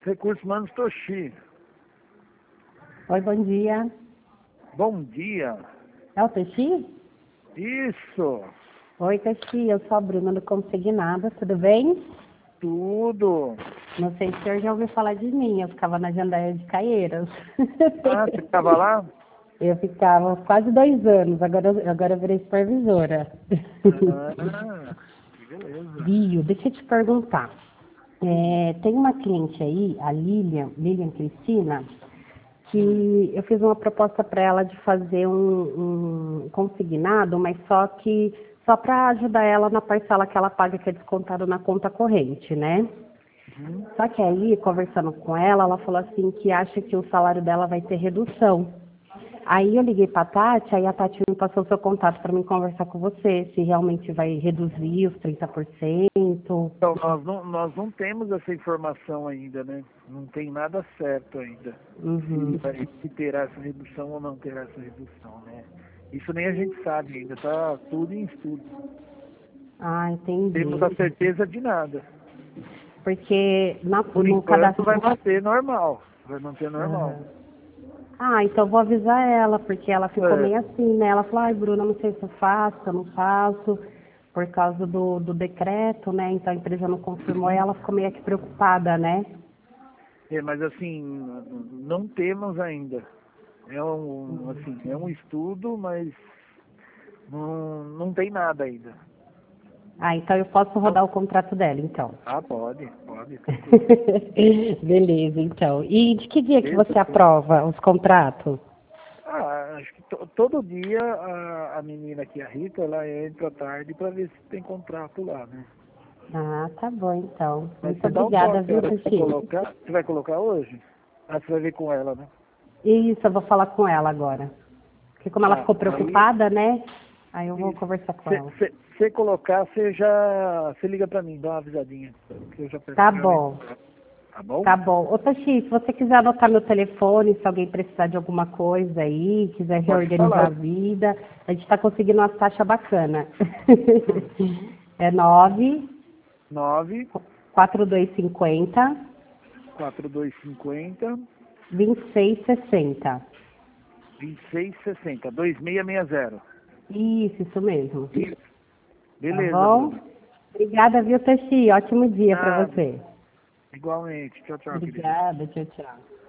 Recursos Humanos Toshi. Oi, bom dia. Bom dia. É o Toshi? Isso. Oi, Toshi, eu sou a Bruna do Consignado, tudo bem? Tudo. Não sei se o senhor já ouviu falar de mim, eu ficava na Jandaia de Caieiras. Ah, você estava lá? Eu ficava quase 2 anos, agora eu virei supervisora. Ah, que beleza. Bio, deixa eu te perguntar. Tem uma cliente aí, a Lilian Cristina, que eu fiz uma proposta para ela de fazer um consignado, mas só para ajudar ela na parcela que ela paga, que é descontado na conta corrente, né? Só que aí, conversando com ela, ela falou assim que acha que o salário dela vai ter redução. Aí eu liguei para a Tati, aí a Tati me passou o seu contato para mim conversar com você, se realmente vai reduzir os 30%. Então, nós não temos essa informação ainda, né? Não tem nada certo ainda. Uhum. Se terá essa redução ou não terá essa redução, né? Isso nem a gente sabe ainda, tá tudo em estudo. Ah, entendi. Temos a certeza de nada. Porque Por no enquanto cadastro... vai manter normal. Vai manter normal. Aham. Ah, então eu vou avisar ela, porque ela ficou É. meio assim, né? Ela falou, ai, Bruna, não sei se eu faço, se eu não faço, por causa do decreto, né? Então a empresa não confirmou e ela ficou meio que preocupada, né? Mas assim, não temos ainda. É um estudo, mas não tem nada ainda. Ah, então eu posso rodar o contrato dela, então. Ah, pode, tranquilo. Beleza, então. E de que dia que Beleza? você aprova os contratos? Acho que todo dia a menina aqui, a Rita, ela entra à tarde para ver se tem contrato lá, né? Ah, tá bom, então. Mas Muito você dá um obrigada, toque, viu, ela vai Sushi? colocar. Você vai colocar hoje? Ah, você vai ver com ela, né? Isso, eu vou falar com ela agora. Porque como ela Tá. ficou Aí, preocupada, né? Aí eu vou conversar com ela. você colocar, você liga pra mim, dá uma avisadinha. Que eu já peço Tá já vem. bom, Tá bom? tá bom. Ô, Toshi, se você quiser anotar meu telefone, se alguém precisar de alguma coisa aí, quiser Pode reorganizar a falar. vida, a gente tá conseguindo umas taxas bacanas. Hum. É 9 9 4250 4250 2660. 2660 2660. Isso mesmo. Isso. Tá Beleza, bom? Bruno. Obrigada, viu, Toshi? Ótimo dia para Nada. você. Igualmente. Tchau, tchau, querida. Obrigada, tchau, tchau.